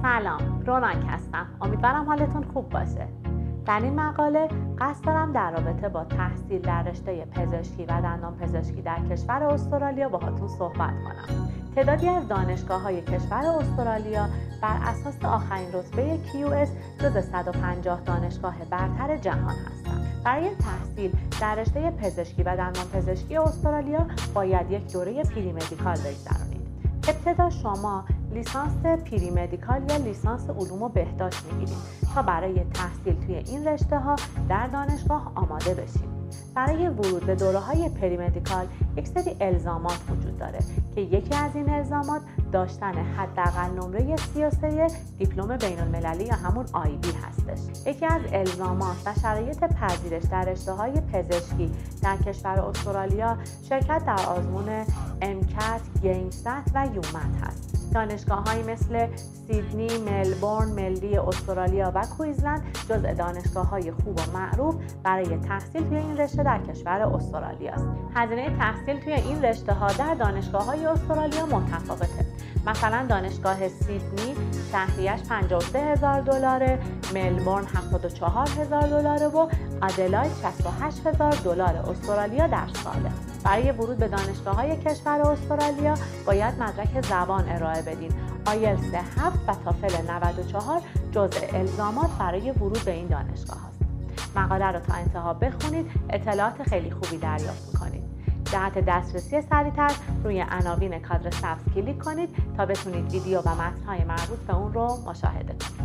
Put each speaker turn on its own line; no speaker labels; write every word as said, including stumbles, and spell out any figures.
سلام، روناک هستم. امیدوارم حالتون خوب باشه. در این مقاله قصد دارم در رابطه با تحصیل در رشته پزشکی و دندان پزشکی در کشور استرالیا باهاتون صحبت کنم. تعدادی از دانشگاه‌های کشور استرالیا بر اساس آخرین رتبه کیو اس جزو صد و پنجاه دانشگاه برتر جهان هستند. برای تحصیل در رشته پزشکی و دندان پزشکی استرالیا باید یک دوره پری مدیکال بگذرونید. ابتدا شما لیسانس پری مدیکال یا لیسانس علوم و بهداشت میگیرید تا برای تحصیل توی این رشته ها در دانشگاه آماده بشید. برای ورود به دوره‌های پری مدیکال یک سری الزامات وجود داره که یکی از این الزامات داشتن حداقل نمره سی و سه دیپلم بین‌المللی یا همون آی بی هستش. یکی از الزامات و شرایط پذیرش در رشته‌های پزشکی در کشور استرالیا شرکت در آزمون ام کت، گیمست و یومت هست. دانشگاه‌هایی مثل سیدنی، ملبورن، ملی استرالیا و کویزلند جزء دانشگاه‌های خوب و معروف برای تحصیل توی این رشته در کشور استرالیا است. هزینه تحصیل توی این رشته‌ها در دانشگاه‌های استرالیا متفاوته. مثلا دانشگاه سیدنی شهریه‌اش پنجاه و سه هزار دلاره، ملبورن هفتاد و چهار هزار دلاره و آدلاید شصت و هشت هزار دلار استرالیا در ساله. برای ورود به دانشگاه‌های کشور استرالیا باید مدرک زبان ارائه بدین. آیلتس هفت و تافل نود و چهار جزء الزامات برای ورود به این دانشگاه هست. مقاله رو تا انتها بخونید، اطلاعات خیلی خوبی دریافت می‌کنید. جهت دسترسی سریع‌تر روی عناوین کادر سبز کلیک کنید تا بتونید ویدیو و متن‌های مربوط به اون رو مشاهده کنید.